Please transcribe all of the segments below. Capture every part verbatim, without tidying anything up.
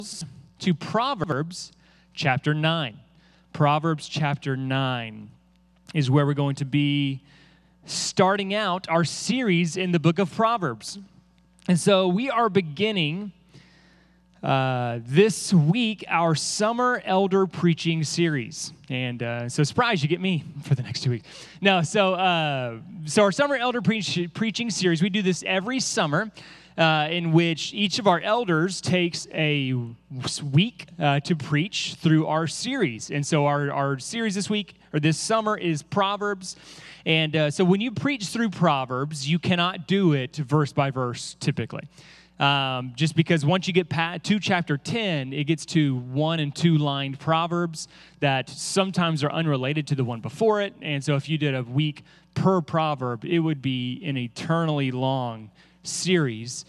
to Proverbs chapter nine. Proverbs chapter nine is where we're going to be starting out our series in the book of Proverbs. And so we are beginning uh, this week our summer elder preaching series. And uh, so surprise, you get me for the next two weeks. No, so uh, so our summer elder pre- preaching series, we do this every summer. Uh, in which each of our elders takes a week uh, to preach through our series. And so our, our series this week, or this summer, is Proverbs. And uh, so when you preach through Proverbs, you cannot do it verse by verse typically. Um, just because once you get past, to chapter ten, it gets to one and two lined Proverbs that sometimes are unrelated to the one before it. And so if you did a week per proverb, it would be an eternally long series.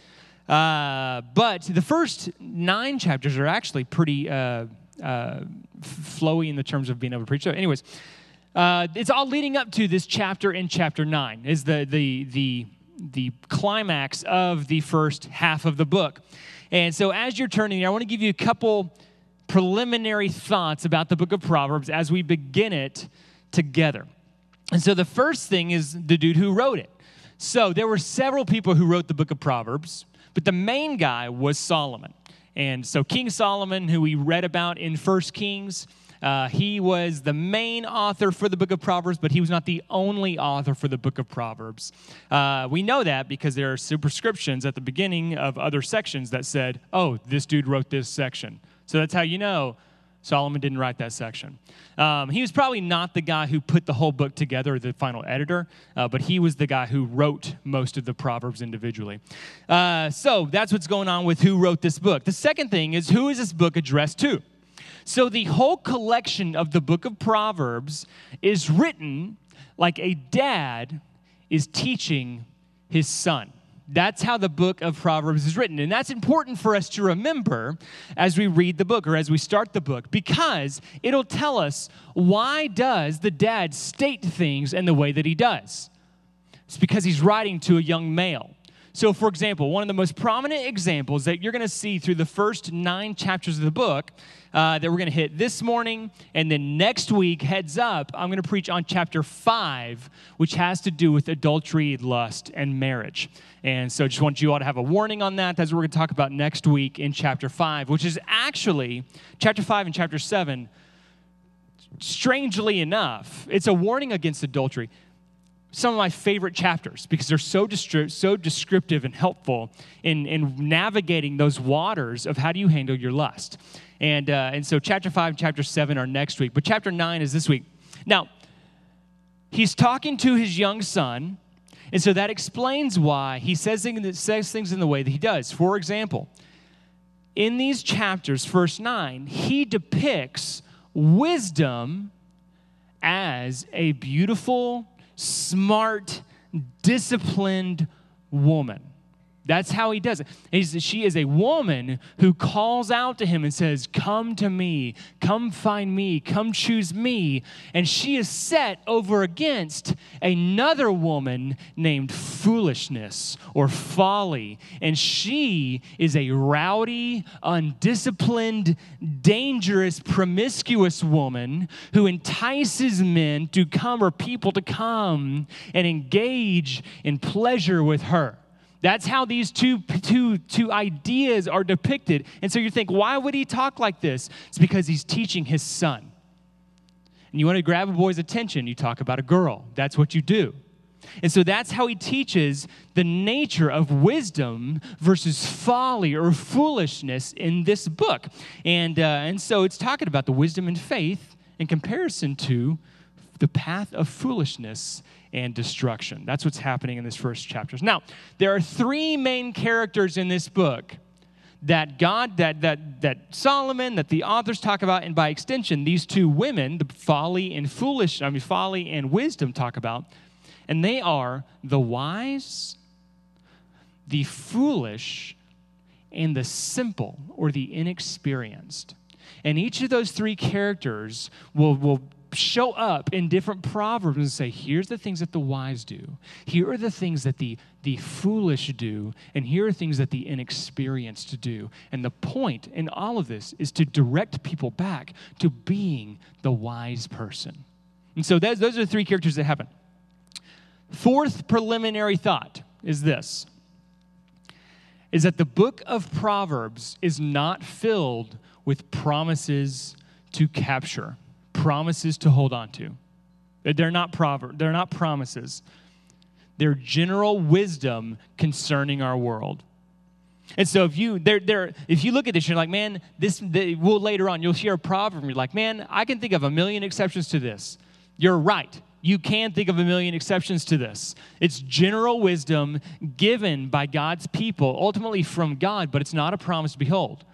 Uh, but the first nine chapters are actually pretty uh, uh, flowy in the terms of being able to preach. So anyways, uh, it's all leading up to this chapter in chapter nine is the, the, the, the climax of the first half of the book. And so as you're turning, I want to give you a couple preliminary thoughts about the book of Proverbs as we begin it together. And so the first thing is the dude who wrote it. So there were several people who wrote the book of Proverbs, but the main guy was Solomon. And so King Solomon, who we read about in First Kings, uh, he was the main author for the book of Proverbs, but he was not the only author for the book of Proverbs. Uh, we know that because there are superscriptions at the beginning of other sections that said, oh, this dude wrote this section. So that's how you know Solomon didn't write that section. Um, he was probably not the guy who put the whole book together, the final editor, uh, but he was the guy who wrote most of the Proverbs individually. Uh, so that's what's going on with who wrote this book. The second thing is, who is this book addressed to? So the whole collection of the book of Proverbs is written like a dad is teaching his son. That's how the book of Proverbs is written. And that's important for us to remember as we read the book or as we start the book, because it'll tell us, why does the dad state things in the way that he does? It's because he's writing to a young male. So, for example, one of the most prominent examples that you're going to see through the first nine chapters of the book uh, that we're going to hit this morning, and then next week, heads up, I'm going to preach on chapter five, which has to do with adultery, lust, and marriage. And so I just want you all to have a warning on that. That's what we're going to talk about next week in chapter five, which is actually, chapter five and chapter seven, strangely enough, it's a warning against adultery. Some of my favorite chapters because they're so distri- so descriptive and helpful in, in navigating those waters of how do you handle your lust. And, uh, and so chapter five and chapter seven are next week, but chapter nine is this week. Now, he's talking to his young son, and so that explains why he says things, says things in the way that he does. For example, in these chapters, verse nine, he depicts wisdom as a beautiful, smart, disciplined woman. That's how he does it. He's, she is a woman who calls out to him and says, come to me, come find me, come choose me. And she is set over against another woman named foolishness or folly. And she is a rowdy, undisciplined, dangerous, promiscuous woman who entices men to come or people to come and engage in pleasure with her. That's how these two, two, two ideas are depicted. And so you think, why would he talk like this? It's because he's teaching his son. And you want to grab a boy's attention, you talk about a girl. That's what you do. And so that's how he teaches the nature of wisdom versus folly or foolishness in this book. And, uh, and so it's talking about the wisdom and faith in comparison to the path of foolishness and destruction. That's what's happening in this first chapters. Now, there are three main characters in this book that God, that that that Solomon, that the authors talk about, and by extension, these two women, the folly and foolish, I mean, folly and wisdom talk about, and they are the wise, the foolish, and the simple or the inexperienced. And each of those three characters will will show up in different proverbs and say, here's the things that the wise do. Here are the things that the, the foolish do. And here are things that the inexperienced do. And the point in all of this is to direct people back to being the wise person. And so those, those are the three characters that happen. Fourth preliminary thought is this, is that the book of Proverbs is not filled with promises to capture, promises to hold on to. They're not proverbs, they're not promises. They're general wisdom concerning our world. And so if you they're, they're, if you look at this, you're like, man, this they, we'll later on, you'll hear a proverb and you're like, man, I can think of a million exceptions to this. You're right. You can think of a million exceptions to this. It's general wisdom given by God's people, ultimately from God, but it's not a promise to behold.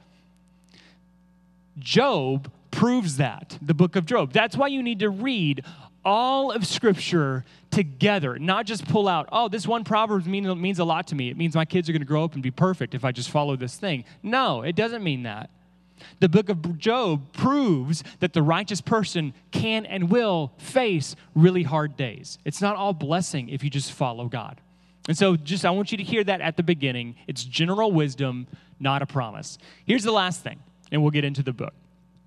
Job proves that, the book of Job. That's why you need to read all of Scripture together, not just pull out, oh, this one proverb mean, means a lot to me. It means my kids are going to grow up and be perfect if I just follow this thing. No, it doesn't mean that. The book of Job proves that the righteous person can and will face really hard days. It's not all blessing if you just follow God. And so just I want you to hear that at the beginning. It's general wisdom, not a promise. Here's the last thing, and we'll get into the book.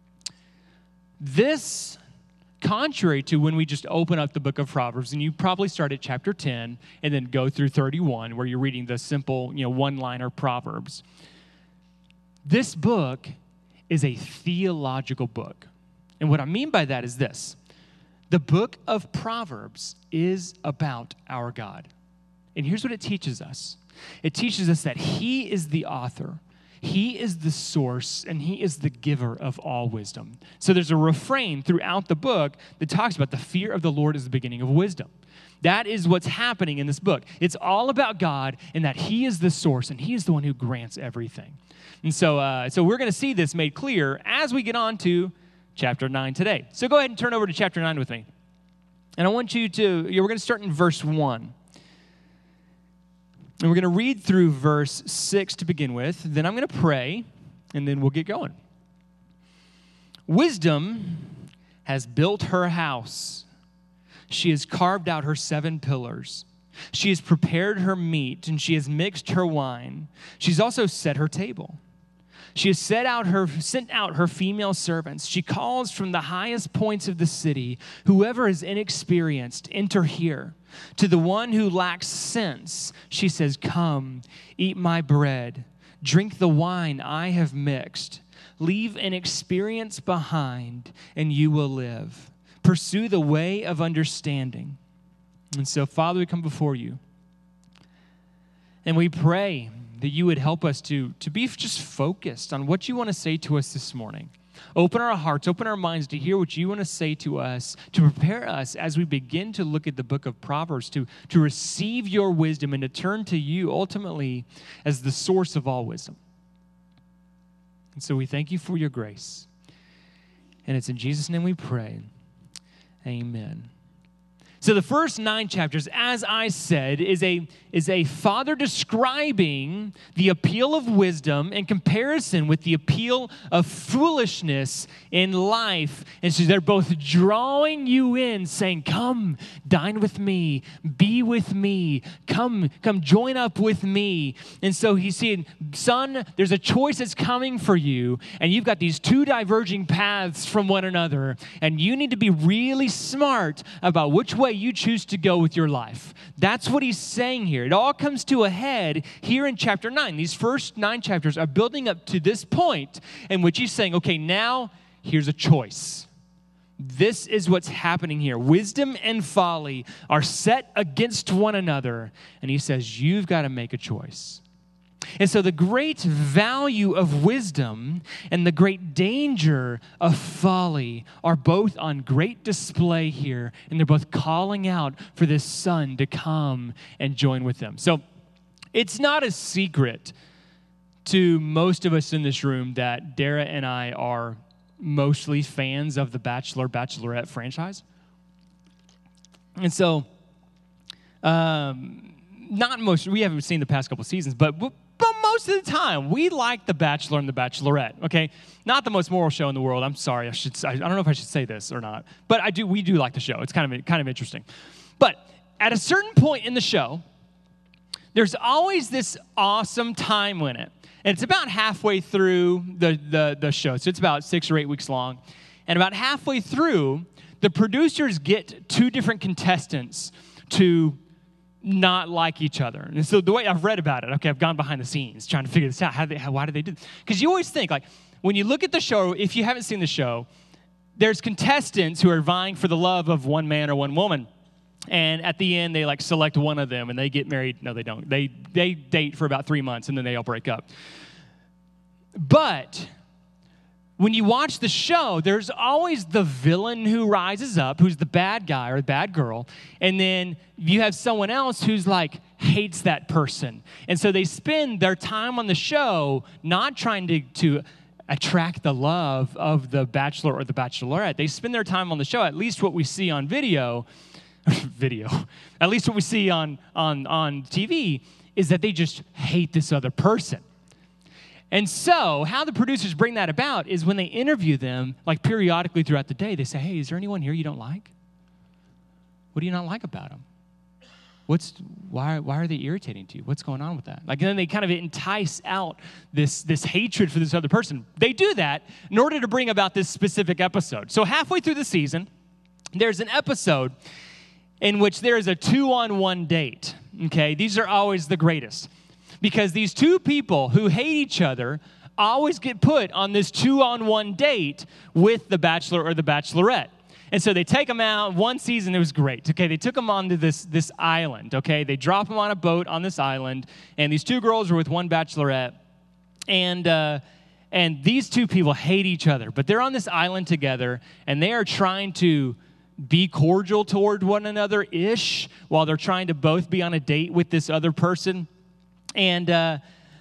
This, contrary to when we just open up the book of Proverbs, and you probably start at chapter ten and then go through thirty-one, where you're reading the simple, you know, one-liner Proverbs. This book is a theological book. And what I mean by that is this. The book of Proverbs is about our God. And here's what it teaches us. It teaches us that He is the author, He is the source, and He is the giver of all wisdom. So there's a refrain throughout the book that talks about the fear of the Lord is the beginning of wisdom. That is what's happening in this book. It's all about God and that He is the source and He is the one who grants everything. And so, uh, so we're going to see this made clear as we get on to chapter nine today. So go ahead and turn over to chapter nine with me. And I want you to, we're going to start in verse one. And we're going to read through verse six to begin with. Then I'm going to pray, and then we'll get going. Wisdom has built her house. She has carved out her seven pillars. She has prepared her meat, and she has mixed her wine. She's also set her table. She has set out her, sent out her female servants. She calls from the highest points of the city, whoever is inexperienced, enter here. To the one who lacks sense, she says, come, eat my bread, drink the wine I have mixed. Leave inexperience behind, and you will live. Pursue the way of understanding. And so, Father, we come before you, and we pray that you would help us to, to be just focused on what you want to say to us this morning. Open our hearts, open our minds to hear what you want to say to us, to prepare us as we begin to look at the book of Proverbs, to, to receive your wisdom and to turn to you ultimately as the source of all wisdom. And so we thank you for your grace. And it's in Jesus' name we pray. Amen. So the first nine chapters, as I said, is a, is a father describing the appeal of wisdom in comparison with the appeal of foolishness in life. And so they're both drawing you in, saying, come, dine with me, be with me, come, come join up with me. And so he's saying, son, there's a choice that's coming for you, and you've got these two diverging paths from one another, and you need to be really smart about which way you choose to go with your life. That's what he's saying here. It all comes to a head here in chapter nine. These first nine chapters are building up to this point in which he's saying, okay, now here's a choice. This is what's happening here. Wisdom and folly are set against one another. And he says, you've got to make a choice. And so the great value of wisdom and the great danger of folly are both on great display here. And they're both calling out for this son to come and join with them. So it's not a secret to most of us in this room that Dara and I are mostly fans of the Bachelor, Bachelorette franchise. And so, um, not most, we haven't seen the past couple seasons, but, but most of the time, we like The Bachelor and The Bachelorette, okay? Not the most moral show in the world. I'm sorry. I should. I don't know if I should say this or not. But I do. We do like the show. It's kind of kind of interesting. But at a certain point in the show, there's always this awesome time limit. And it's about halfway through the, the, the show. So it's about six or eight weeks long. And about halfway through, the producers get two different contestants to not like each other. And so the way I've read about it, okay, I've gone behind the scenes trying to figure this out. How do they, how, why do they do this? Because you always think, like, when you look at the show, if you haven't seen the show, there's contestants who are vying for the love of one man or one woman. And at the end, they, like, select one of them, and they get married. No, they don't. They, they date for about three months, and then they all break up. But when you watch the show, there's always the villain who rises up, who's the bad guy or the bad girl, and then you have someone else who's like hates that person. And so they spend their time on the show not trying to, to attract the love of the bachelor or the bachelorette. They spend their time on the show, at least what we see on video, video, at least what we see on, on, on T V, is that they just hate this other person. And so how the producers bring that about is when they interview them, like periodically throughout the day, they say, hey, is there anyone here you don't like? What do you not like about them? What's, why, why are they irritating to you? What's going on with that? Like, and then they kind of entice out this, this hatred for this other person. They do that in order to bring about this specific episode. So halfway through the season, there's an episode in which there is a two-on-one date, okay? These are always the greatest. Because these two people who hate each other always get put on this two-on-one date with the bachelor or the bachelorette. And so they take them out. One season, it was great. Okay, they took them onto this, this island, okay? They drop them on a boat on this island, and these two girls were with one bachelorette. And, uh, and these two people hate each other, but they're on this island together, and they are trying to be cordial toward one another-ish while they're trying to both be on a date with this other person. And uh,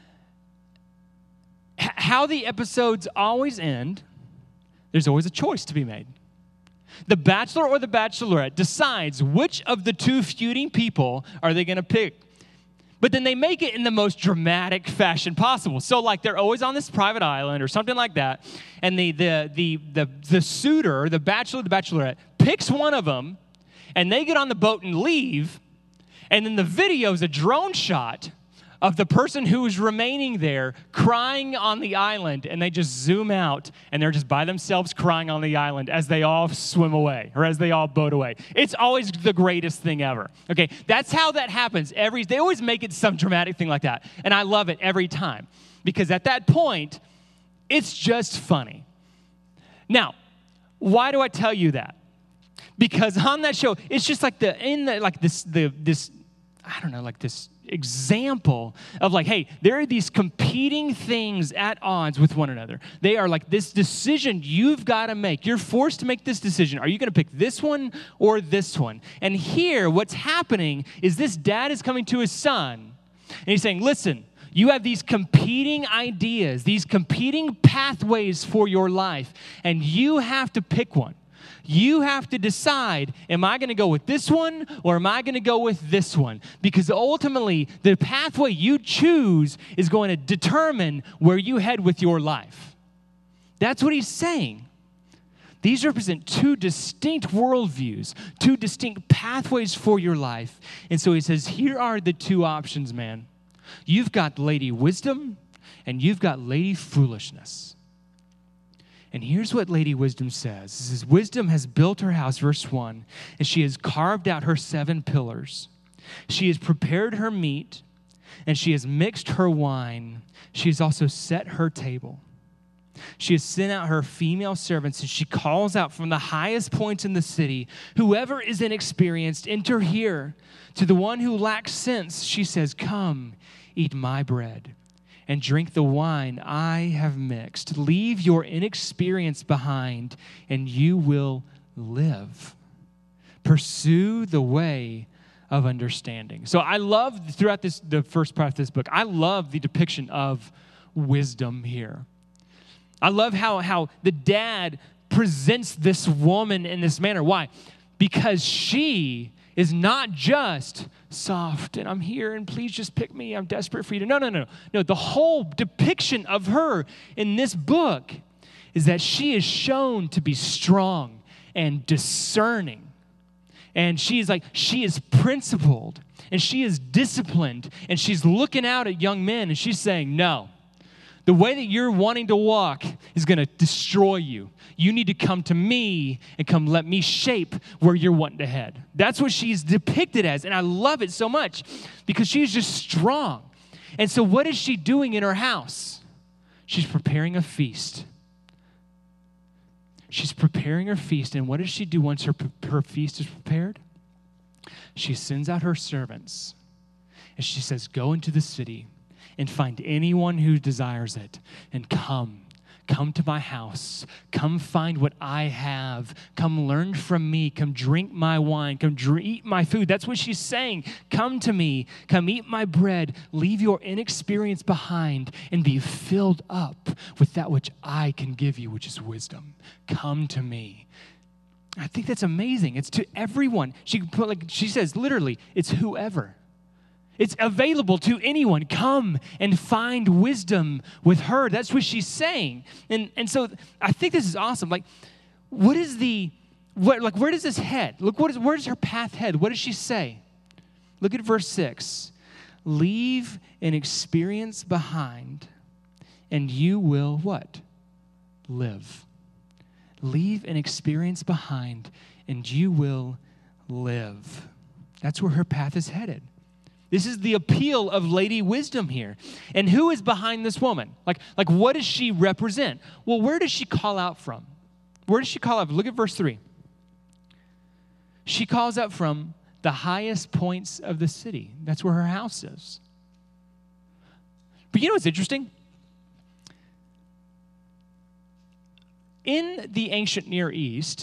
h- how the episodes always end, there's always a choice to be made. The bachelor or the bachelorette decides which of the two feuding people are they going to pick. But then they make it in the most dramatic fashion possible. So, like, they're always on this private island or something like that, and the the the the, the suitor, the bachelor, the bachelorette, picks one of them, and they get on the boat and leave, and then the video is a drone shot of the person who is remaining there crying on the island, and they just zoom out, and they're just by themselves crying on the island as they all swim away, or as they all boat away. It's always the greatest thing ever. Okay, that's how that happens. Every They always make it some dramatic thing like that, and I love it every time, because at that point, it's just funny. Now, why do I tell you that? Because on that show, it's just like the, in the, like this, the, this, I don't know, like this example of like, hey, there are these competing things at odds with one another. They are like this decision you've got to make. You're forced to make this decision. Are you going to pick this one or this one? And here, what's happening is this dad is coming to his son, and he's saying, listen, you have these competing ideas, these competing pathways for your life, and you have to pick one. You have to decide, am I going to go with this one or am I going to go with this one? Because ultimately, the pathway you choose is going to determine where you head with your life. That's what he's saying. These represent two distinct worldviews, two distinct pathways for your life. And so he says, here are the two options, man. You've got Lady Wisdom and you've got Lady Foolishness. And here's what Lady Wisdom says. It says, wisdom has built her house, verse one, and she has carved out her seven pillars. She has prepared her meat, and she has mixed her wine. She has also set her table. She has sent out her female servants, and she calls out from the highest points in the city, whoever is inexperienced, enter here. To the one who lacks sense, she says, come, eat my bread and drink the wine I have mixed. Leave your inexperience behind, and you will live. Pursue the way of understanding. So I love, throughout this, the first part of this book, I love the depiction of wisdom here. I love how, how the dad presents this woman in this manner. Why? Because she is not just soft and I'm here and please just pick me. I'm desperate for you to. No, no, no. No, the whole depiction of her in this book is that she is shown to be strong and discerning. And she is like, she is principled and she is disciplined and she's looking out at young men and she's saying, no, the way that you're wanting to walk is going to destroy you. You need to come to me and come let me shape where you're wanting to head. That's what she's depicted as. And I love it so much because she's just strong. And so what is she doing in her house? She's preparing a feast. She's preparing her feast. And what does she do once her, her feast is prepared? She sends out her servants. And she says, go into the city and find anyone who desires it and come. Come to my house. Come find what I have. Come learn from me. Come drink my wine. Come drink, eat my food. That's what she's saying. Come to me. Come eat my bread. Leave your inexperience behind and be filled up with that which I can give you, which is wisdom. Come to me. I think that's amazing. It's to everyone. She put like she says literally, it's whoever. It's available to anyone. Come and find wisdom with her. That's what she's saying. And and so I think this is awesome. Like, what is the, what, like, where does this head? Look, what is, where does her path head? What does she say? Look at verse six. Leave an experience behind, and you will what? Live. Leave an experience behind, and you will live. That's where her path is headed. This is the appeal of Lady Wisdom here. And who is behind this woman? Like, like what does she represent? Well, where does she call out from? Where does she call out? Look at verse three. She calls out from the highest points of the city. That's where her house is. But you know what's interesting? In the ancient Near East,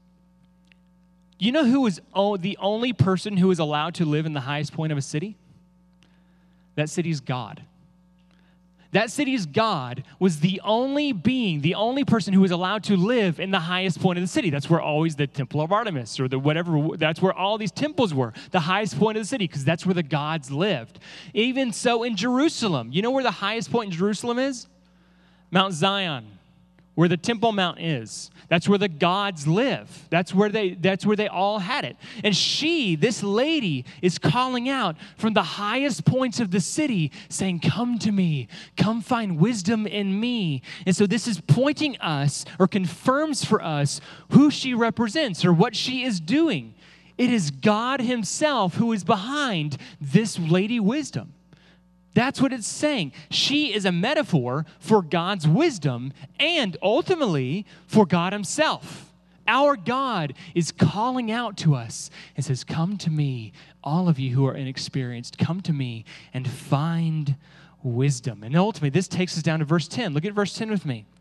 you know who was the only person who was allowed to live in the highest point of a city? That city's God. That city's God was the only being, the only person who was allowed to live in the highest point of the city. That's where always the Temple of Artemis or the whatever, that's where all these temples were, the highest point of the city, because that's where the gods lived. Even so in Jerusalem, you know where the highest point in Jerusalem is? Mount Zion, where the Temple Mount is. That's where the gods live. That's where they that's where they all had it. And she, this lady, is calling out from the highest points of the city, saying, come to me. Come find wisdom in me. And so this is pointing us or confirms for us who she represents or what she is doing. It is God himself who is behind this Lady Wisdom. That's what it's saying. She is a metaphor for God's wisdom and ultimately for God himself. Our God is calling out to us and says, come to me, all of you who are inexperienced, come to me and find wisdom. And ultimately, this takes us down to verse ten. Look at verse ten with me.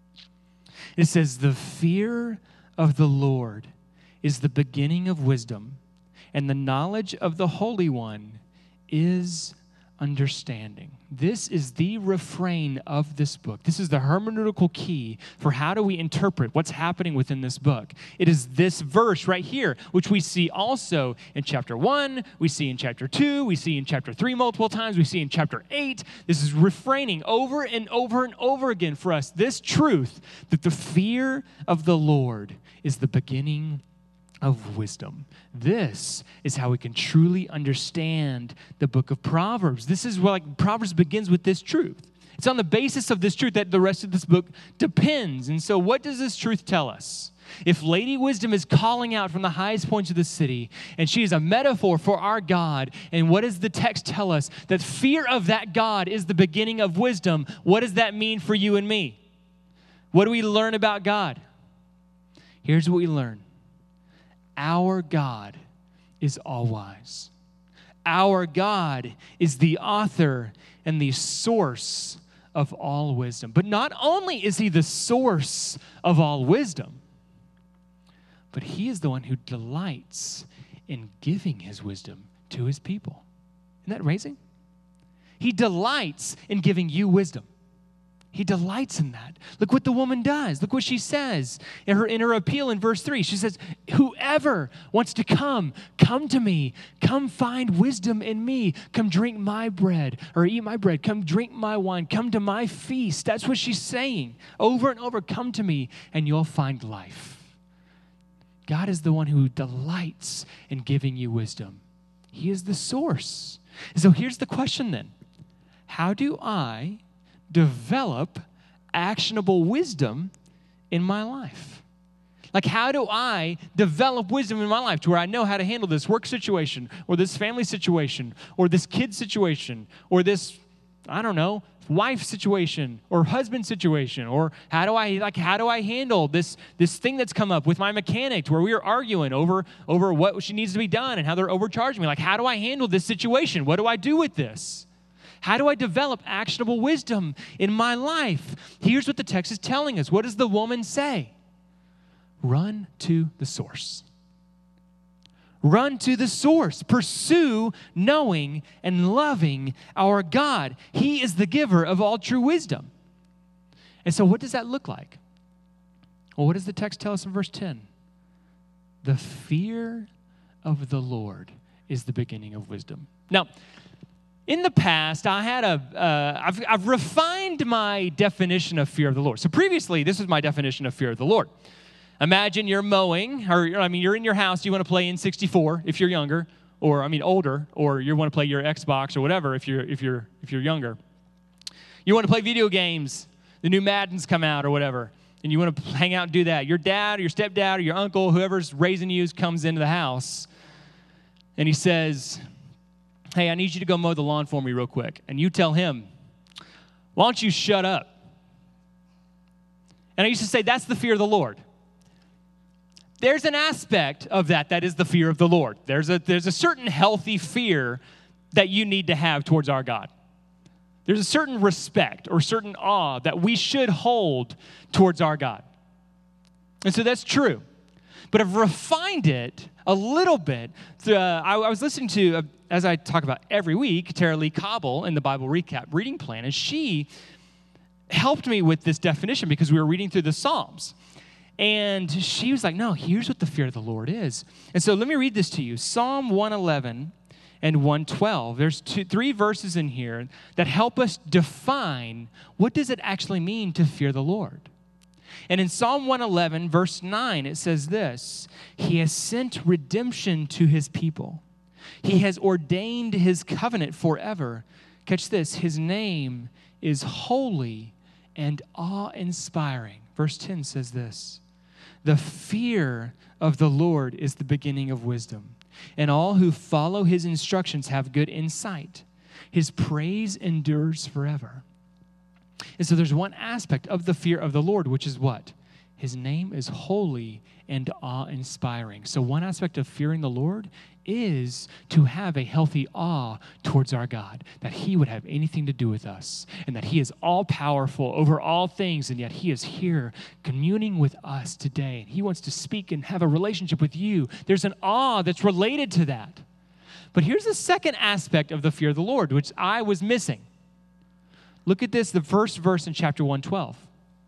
It says, the fear of the Lord is the beginning of wisdom, and the knowledge of the Holy One is understanding. This is the refrain of this book. This is the hermeneutical key for how do we interpret what's happening within this book. It is this verse right here, which we see also in chapter one, we see in chapter two, we see in chapter three multiple times, we see in chapter eight. This is refraining over and over and over again for us this truth that the fear of the Lord is the beginning of wisdom. This is how we can truly understand the book of Proverbs. This is what like Proverbs begins with this truth. It's on the basis of this truth that the rest of this book depends. And so what does this truth tell us? If Lady Wisdom is calling out from the highest points of the city, and she is a metaphor for our God, and what does the text tell us? That fear of that God is the beginning of wisdom. What does that mean for you and me? What do we learn about God? Here's what we learn. Our God is all-wise. Our God is the author and the source of all wisdom. But not only is he the source of all wisdom, but he is the one who delights in giving his wisdom to his people. Isn't that amazing? He delights in giving you wisdom. He delights in that. Look what the woman does. Look what she says in her, in her appeal in verse three. She says, whoever wants to come, come to me. Come find wisdom in me. Come drink my bread or eat my bread. Come drink my wine. Come to my feast. That's what she's saying over and over. Come to me and you'll find life. God is the one who delights in giving you wisdom. He is the source. So here's the question then. How do I develop actionable wisdom in my life? Like, how do I develop wisdom in my life to where I know how to handle this work situation or this family situation or this kid situation or this, I don't know, wife situation or husband situation? Or how do I like how do I handle this this thing that's come up with my mechanic to where we are arguing over over what she needs to be done and how they're overcharging me? Like, how do I handle this situation? What do I do with this? How do I develop actionable wisdom in my life? Here's what the text is telling us. What does the woman say? Run to the source. Run to the source. Pursue knowing and loving our God. He is the giver of all true wisdom. And so what does that look like? Well, what does the text tell us in verse ten? The fear of the Lord is the beginning of wisdom. Now, in the past, I had a, uh, I've, I've refined my definition of fear of the Lord. So previously, this was my definition of fear of the Lord. Imagine you're mowing, or I mean, you're in your house, you want to play N sixty-four if you're younger, or I mean older, or you want to play your Xbox or whatever if you're if you're if you're younger. You want to play video games, the new Maddens come out or whatever, and you want to hang out and do that. Your dad or your stepdad or your uncle, whoever's raising you, comes into the house, and he says, hey, I need you to go mow the lawn for me real quick. And you tell him, why don't you shut up? And I used to say, that's the fear of the Lord. There's an aspect of that that is the fear of the Lord. There's a, there's a certain healthy fear that you need to have towards our God. There's a certain respect or certain awe that we should hold towards our God. And so that's true. But I've refined it a little bit. Uh, I, I was listening to, uh, as I talk about every week, Tara Lee Cobble in the Bible Recap reading plan, and she helped me with this definition because we were reading through the Psalms. And she was like, no, here's what the fear of the Lord is. And so let me read this to you. Psalm one eleven and one twelve. There's two, three verses in here that help us define what does it actually mean to fear the Lord. And in Psalm one eleven, verse nine, it says this, he has sent redemption to his people. He has ordained his covenant forever. Catch this, his name is holy and awe-inspiring. Verse ten says this, the fear of the Lord is the beginning of wisdom, and all who follow his instructions have good insight. His praise endures forever. And so there's one aspect of the fear of the Lord, which is what? His name is holy and awe-inspiring. So one aspect of fearing the Lord is to have a healthy awe towards our God, that he would have anything to do with us, and that he is all-powerful over all things, and yet he is here communing with us today, and he wants to speak and have a relationship with you. There's an awe that's related to that. But here's the second aspect of the fear of the Lord, which I was missing. Look at this, the first verse in chapter one twelve.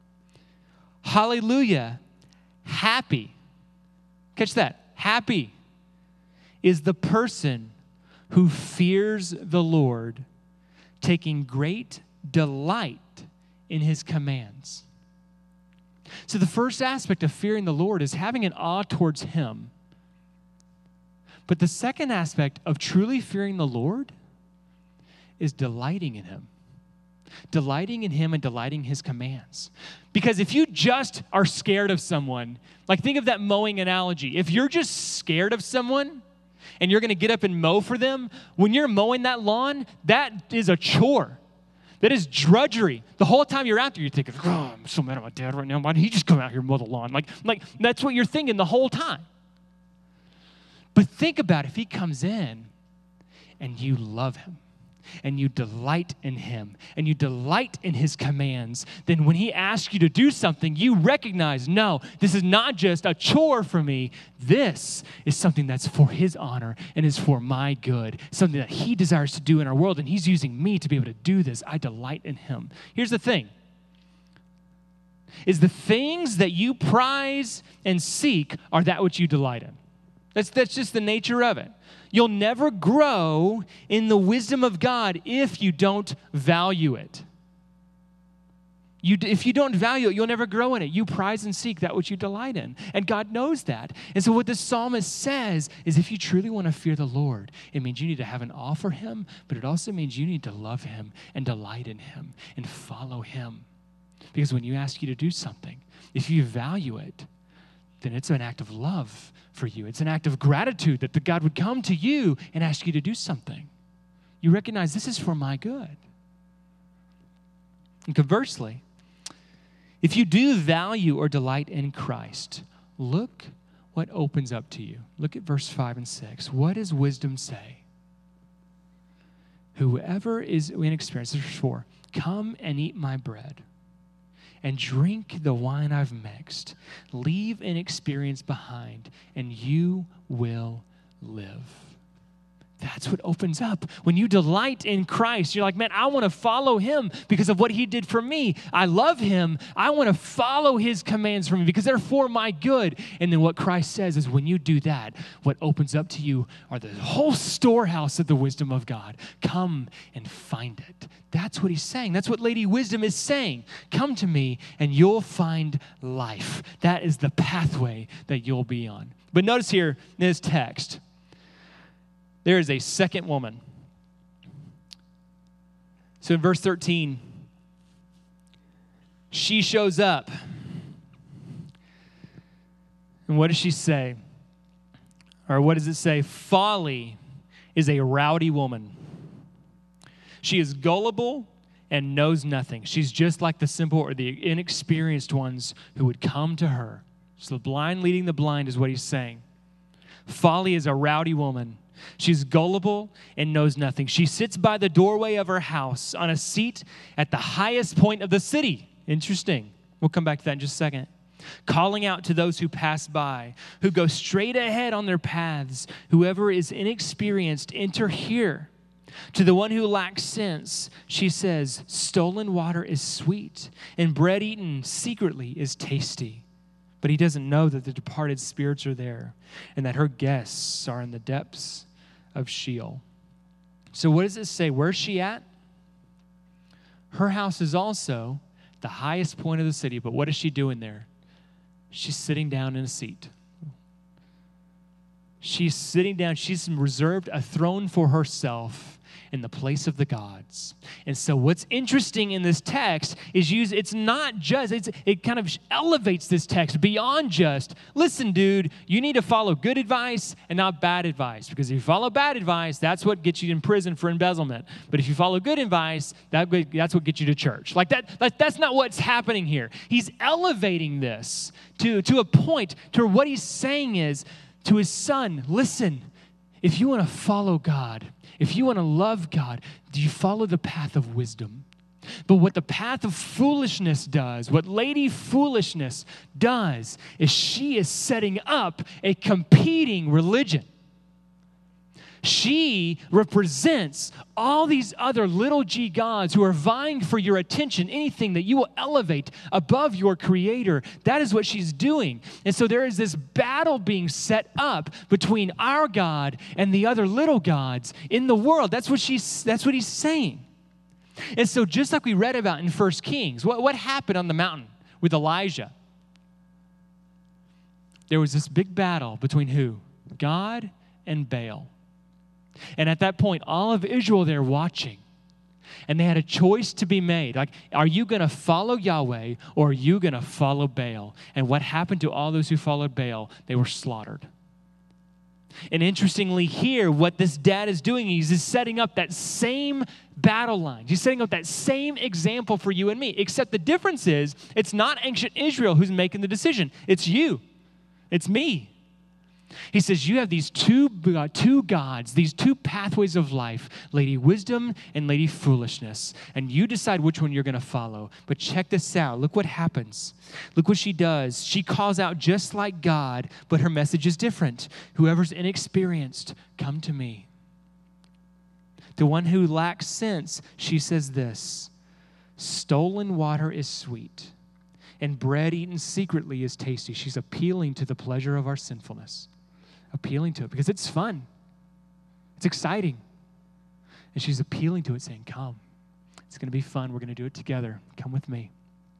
Hallelujah, happy. Catch that, happy is the person who fears the Lord, taking great delight in his commands. So the first aspect of fearing the Lord is having an awe towards him. But the second aspect of truly fearing the Lord is delighting in him. Delighting in him and delighting his commands. Because if you just are scared of someone, like think of that mowing analogy. If you're just scared of someone and you're going to get up and mow for them, when you're mowing that lawn, that is a chore. That is drudgery. The whole time you're out there, you're thinking, oh, I'm so mad at my dad right now. Why didn't he just come out here and mow the lawn? Like, like that's what you're thinking the whole time. But think about if he comes in and you love him, and you delight in him, and you delight in his commands, then when he asks you to do something, you recognize, no, this is not just a chore for me. This is something that's for his honor and is for my good, something that he desires to do in our world, and he's using me to be able to do this. I delight in him. Here's the thing. is the things that you prize and seek are that which you delight in. That's, that's just the nature of it. You'll never grow in the wisdom of God if you don't value it. You, if you don't value it, you'll never grow in it. You prize and seek that which you delight in. And God knows that. And so what the psalmist says is if you truly want to fear the Lord, it means you need to have an awe for him, but it also means you need to love him and delight in him and follow him. Because when you ask you to do something, if you value it, then it's an act of love for you. It's an act of gratitude that the God would come to you and ask you to do something. You recognize this is for my good. And conversely, if you do value or delight in Christ, look what opens up to you. Look at verse five and six. What does wisdom say? Whoever is inexperienced, verse four, come and eat my bread and drink the wine I've mixed. Leave inexperience behind, and you will live. That's what opens up. When you delight in Christ, you're like, man, I want to follow him because of what he did for me. I love him. I want to follow his commands for me because they're for my good. And then what Christ says is when you do that, what opens up to you are the whole storehouse of the wisdom of God. Come and find it. That's what he's saying. That's what Lady Wisdom is saying. Come to me and you'll find life. That is the pathway that you'll be on. But notice here in this text, there is a second woman. So in verse thirteen, she shows up. And what does she say? Or what does it say? Folly is a rowdy woman. She is gullible and knows nothing. She's just like the simple or the inexperienced ones who would come to her. So the blind leading the blind is what he's saying. Folly is a rowdy woman. She's gullible and knows nothing. She sits by the doorway of her house on a seat at the highest point of the city. Interesting. We'll come back to that in just a second. Calling out to those who pass by, who go straight ahead on their paths. Whoever is inexperienced, enter here. To the one who lacks sense, she says, stolen water is sweet, and bread eaten secretly is tasty. But he doesn't know that the departed spirits are there, and that her guests are in the depths of Sheol. So what does it say? Where's she at? Her house is also the highest point of the city, but what is she doing there? She's sitting down in a seat. She's sitting down. She's reserved a throne for herself in the place of the gods. And so what's interesting in this text is use it's not just, it's, it kind of elevates this text beyond just, listen, dude, you need to follow good advice and not bad advice. Because if you follow bad advice, that's what gets you in prison for embezzlement. But if you follow good advice, that, that's what gets you to church. Like that, that, that's not what's happening here. He's elevating this to, to a point to where what he's saying is to his son, listen, if you want to follow God, if you want to love God, do you follow the path of wisdom? But what the path of foolishness does, what Lady Foolishness does, is she is setting up a competing religion. She represents all these other little g gods who are vying for your attention, anything that you will elevate above your Creator. That is what she's doing. And so there is this battle being set up between our God and the other little gods in the world. That's what she's, that's what he's saying. And so just like we read about in First Kings, what, what happened on the mountain with Elijah? There was this big battle between who? God and Baal. And at that point, all of Israel, they're watching. And they had a choice to be made. Like, are you going to follow Yahweh or are you going to follow Baal? And what happened to all those who followed Baal? They were slaughtered. And interestingly here, what this dad is doing, he's just setting up that same battle line. He's setting up that same example for you and me. Except the difference is, it's not ancient Israel who's making the decision. It's you. It's me. He says, you have these two, uh, two gods, these two pathways of life, Lady Wisdom and Lady Foolishness. And you decide which one you're going to follow. But check this out. Look what happens. Look what she does. She calls out just like God, but her message is different. Whoever's inexperienced, come to me. The one who lacks sense, she says this, stolen water is sweet, and bread eaten secretly is tasty. She's appealing to the pleasure of our sinfulness, appealing to it because it's fun. It's exciting. And she's appealing to it, saying, come. It's going to be fun. We're going to do it together. Come with me.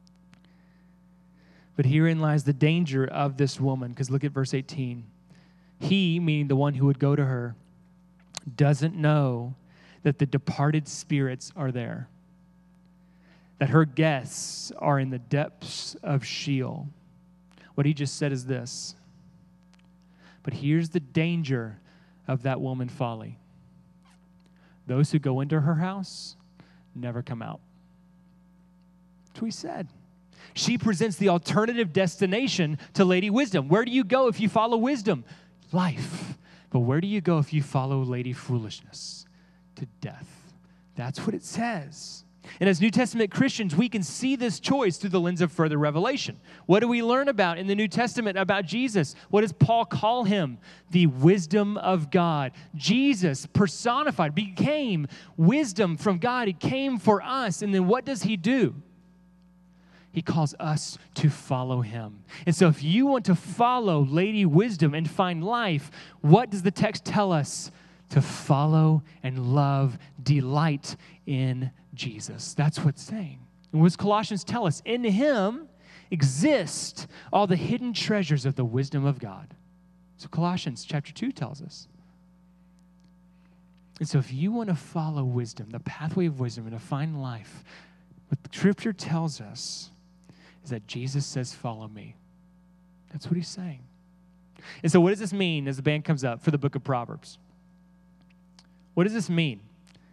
But herein lies the danger of this woman, because look at verse eighteen. He, meaning the one who would go to her, doesn't know that the departed spirits are there, that her guests are in the depths of Sheol. What he just said is this. But here's the danger of that woman folly. Those who go into her house never come out. That's what he said. She presents the alternative destination to Lady Wisdom. Where do you go if you follow wisdom? Life. But where do you go if you follow Lady Foolishness? To death. That's what it says. And as New Testament Christians, we can see this choice through the lens of further revelation. What do we learn about in the New Testament about Jesus? What does Paul call him? The wisdom of God. Jesus personified, became wisdom from God. He came for us. And then what does he do? He calls us to follow him. And so if you want to follow Lady Wisdom and find life, what does the text tell us? To follow and love, delight in Jesus. That's what it's saying. And what does Colossians tell us? In him exist all the hidden treasures of the wisdom of God. So Colossians chapter two tells us. And so if you want to follow wisdom, the pathway of wisdom, and to find life, what the Scripture tells us is that Jesus says, follow me. That's what he's saying. And so what does this mean as the band comes up for the book of Proverbs? What does this mean?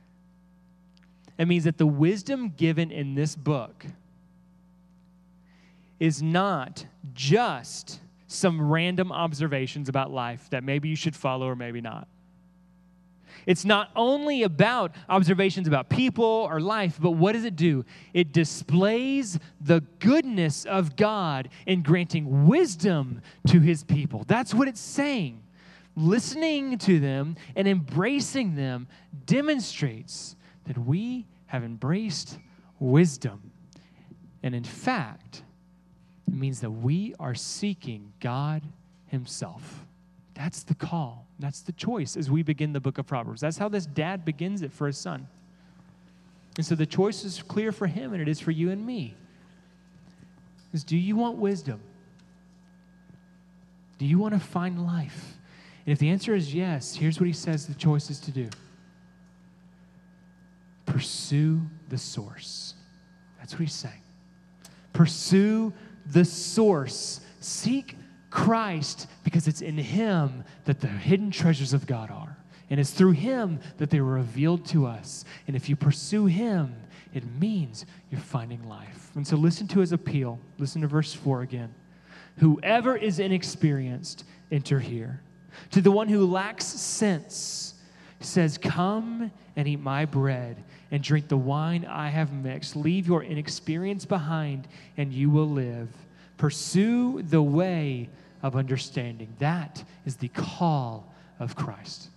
It means that the wisdom given in this book is not just some random observations about life that maybe you should follow or maybe not. It's not only about observations about people or life, but what does it do? It displays the goodness of God in granting wisdom to his people. That's what it's saying. Listening to them and embracing them demonstrates that we have embraced wisdom. And in fact, it means that we are seeking God himself. That's the call. That's the choice as we begin the book of Proverbs. That's how this dad begins it for his son. And so the choice is clear for him, and it is for you and me. Is do you want wisdom? Do you want to find life? And if the answer is yes, here's what he says the choice is to do. Pursue the source. That's what he's saying. Pursue the source. Seek Christ, because it's in him that the hidden treasures of God are. And it's through him that they were revealed to us. And if you pursue him, it means you're finding life. And so listen to his appeal. Listen to verse four again. Whoever is inexperienced, enter here. To the one who lacks sense, says, come and eat my bread and drink the wine I have mixed. Leave your inexperience behind and you will live. Pursue the way of understanding. That is the call of Christ.